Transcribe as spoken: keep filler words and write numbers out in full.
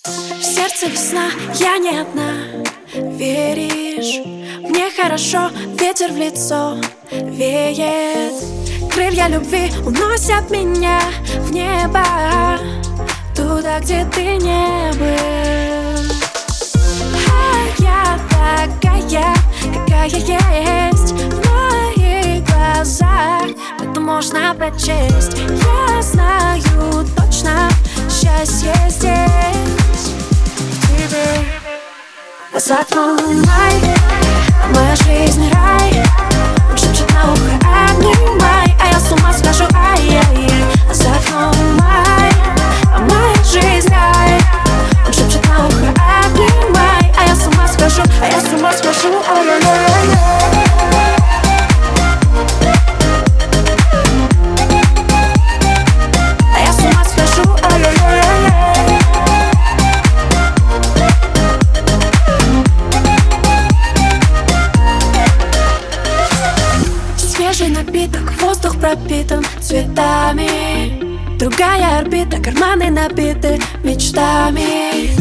В сердце весна, я не одна. Веришь, мне хорошо, ветер в лицо веет. Крылья любви уносят меня в небо, туда, где ты не был. А я такая, какая есть в моих глазах, это можно прочесть. Я знаю точно, счастье здесь, в тебе. А за окном май, а моя жизнь рай. Он шепчет на ухо: обнимай, а я с ума схожу, ай-яй-яй. А за окном май, а моя жизнь рай. Он шепчет на ухо: обнимай, а я с ума схожу, а я с ума схожу, ай-яй-яй-яй. Свежий напиток, воздух пропитан цветами. Другая орбита, карманы набиты мечтами.